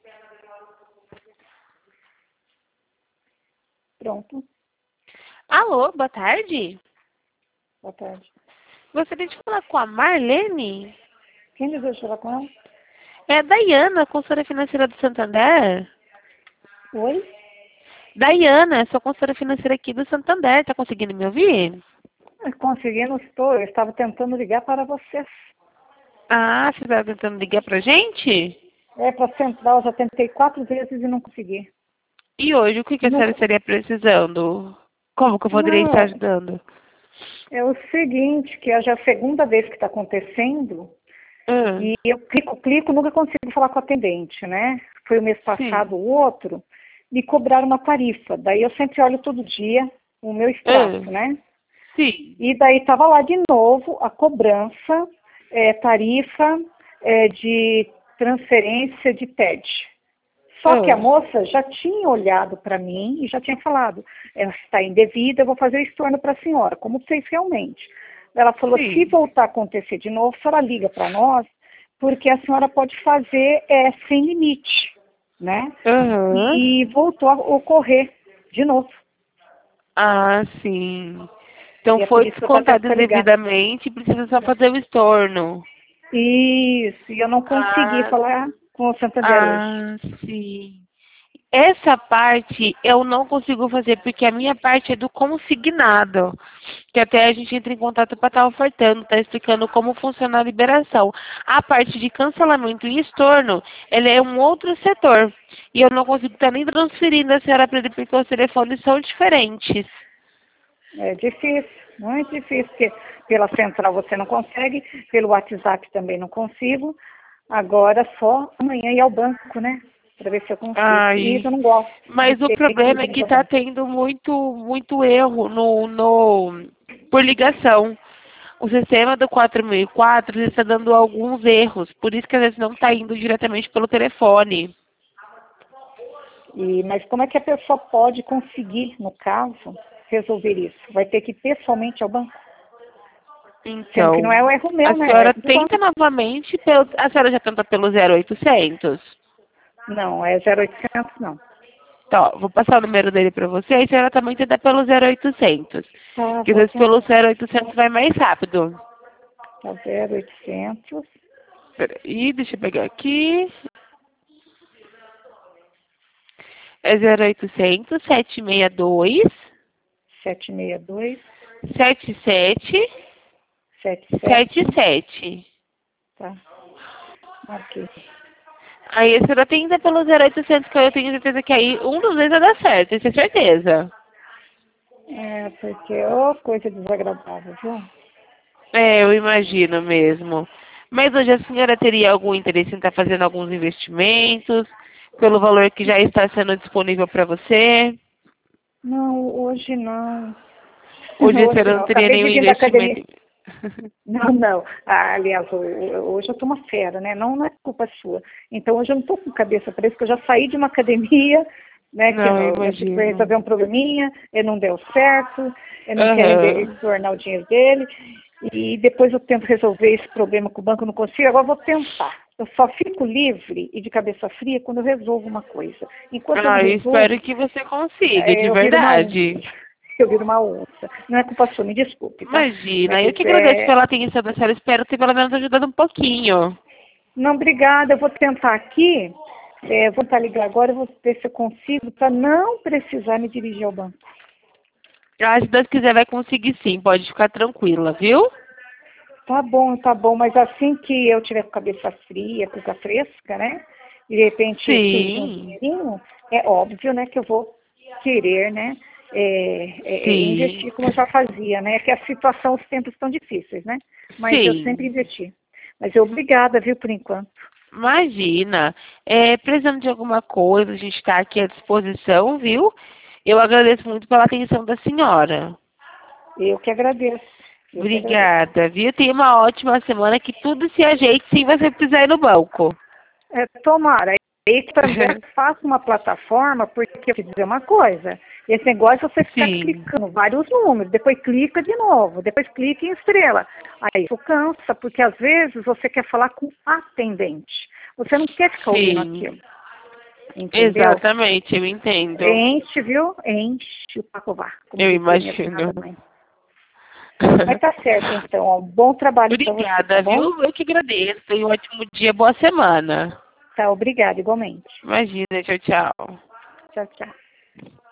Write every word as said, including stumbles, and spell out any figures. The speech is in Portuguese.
Pronto. Alô, boa tarde. Boa tarde. Gostaria de falar com a Marlene. Quem deseja falar com ela? É a Dayana, consultora financeira do Santander. Oi? Dayana, sou consultora financeira aqui do Santander. Tá conseguindo me ouvir? Conseguindo, estou. Eu estava tentando ligar para vocês. Ah, você estava tentando ligar pra gente? É, para a central, já tentei quatro vezes e não consegui. E hoje, o que, que a Não, senhora estaria precisando? Como que eu poderia não estar é, ajudando? é o seguinte, que é já a segunda vez que está acontecendo, Hum, e eu clico, clico, nunca consigo falar com a atendente, né? Foi o mês sim. passado, o outro, me cobraram uma tarifa. Daí eu sempre olho todo dia o meu extrato, Hum, né? sim. E daí estava lá de novo a cobrança, é, tarifa é, de transferência de T E D. Só que a Hum, moça já tinha olhado para mim e já tinha falado, ela está indevida, eu vou fazer o estorno para a senhora, como fez realmente. Ela falou, se sim. voltar a acontecer de novo, a senhora liga para nós, porque a senhora pode fazer é, sem limite, né? Aham. E voltou a ocorrer de novo. Ah, sim. Então E é por foi isso que eu estou descontado tentando ligar. indevidamente e precisa só fazer o estorno. Isso, e eu não consegui Ah, falar com o Santander hoje. ah, sim. Essa parte eu não consigo fazer, porque a minha parte é do consignado. Que até a gente entra em contato para estar ofertando, tá explicando como funciona a liberação. A parte de cancelamento e estorno, ele é um outro setor. E eu não consigo estar nem transferindo a senhora para ele, porque os telefones são diferentes. É difícil, muito difícil, porque pela central você não consegue, pelo WhatsApp também não consigo. Agora só amanhã ir ao banco, né? Para ver se eu consigo. E Ai, isso eu não gosto de mas o ter que problema é ir que ao tá banco. tendo muito, muito erro no, no, por ligação. O sistema do quatro mil e quatro está dando alguns erros, por isso que às vezes não está indo diretamente pelo telefone. E, mas como é que a pessoa pode conseguir, no caso, resolver isso? Vai ter que ir pessoalmente ao banco? Sendo que não Então, é o erro a meu, né? É o senhora erro do tenta banco. novamente, pelo, a senhora já tenta pelo zero oitocentos? Não, é zero oitocentos não. Tá, ó, vou passar o número dele para você, e a senhora também tenta pelo zero oitocentos. Tá, Porque às vou vezes pelo tentar. zero oitocentos vai mais rápido. Tá zero oitocentos, Peraí, deixa eu pegar aqui. É zero oitocentos, sete seis dois, sete seis dois, sete sete sete sete sete. sete. Tá, marquei. Aí a senhora tenta pelo zero oitocentos, que eu tenho certeza que aí um dos dois vai dar certo, isso é certeza. É, porque é uma coisa desagradável, viu? É, eu imagino mesmo. Mas hoje a senhora teria algum interesse em estar fazendo alguns investimentos, pelo valor que já está sendo disponível para você? Não, hoje não. Hoje a Hoje senhora não não. teria Acabei nenhum de vir da investimento. academia. Não, não. Ah, aliás, ho- hoje eu tô uma fera, né? Não, não é culpa sua. Então hoje eu não tô com cabeça para isso, porque eu já saí de uma academia, né? Que Não, eu eu, eu tive que imagino. resolver um probleminha, e não deu certo, eu não quero inde- Aham. tornar o dinheiro dele. E depois eu tento resolver esse problema com o banco, eu não consigo, agora eu vou tentar. Eu só fico livre e de cabeça fria quando eu resolvo uma coisa. Enquanto eu não Ah, eu espero resolvo, que você consiga, é, de eu viro uma onça. verdade. Eu viro uma onça. Não é culpa sua, me desculpe, tá? Imagina, eu Mas que agradeço é. pela atenção da senhora, espero ter pelo menos ajudado um pouquinho. Não, obrigada. Eu vou tentar aqui. É, vou tentar ligar agora, eu vou ver se eu consigo, para não precisar me dirigir ao banco. Ah, se Deus quiser vai conseguir sim, pode ficar tranquila, viu? Tá bom, tá bom, mas assim que eu tiver com a cabeça fria, cuca fresca, né? E de repente surgir um Sim, dinheirinho, é óbvio, né, que eu vou querer, né, é, é, é, sim, investir como eu já fazia, né? Que a situação, os tempos estão difíceis, né? Mas eu sempre sim. investi. Mas eu obrigada, viu, por enquanto. Imagina. É, precisando de alguma coisa, a gente está aqui à disposição, viu? Eu agradeço muito pela atenção da senhora. Eu que agradeço. Eu que agradeço. Obrigada, viu? Tenha uma ótima semana, que tudo se ajeite sem você precisar ir no banco. É, tomara. E também faça uma plataforma, porque eu vou dizer uma coisa. Esse negócio é você ficar Sim, clicando vários números, depois clica de novo, depois clica em estrela. Aí isso cansa, porque às vezes você quer falar com atendente. Você não quer ficar ouvindo sim. aquilo. Entendeu? Exatamente, eu entendo. Enche, viu? Enche o pacová. Eu imagino. Mas tá certo, então. Ó, bom trabalho para você, Obrigada, tá bom? viu? Eu que agradeço. Tenha um ótimo dia, boa semana. Tá, obrigada, igualmente. Imagina, tchau, tchau. Tchau, tchau.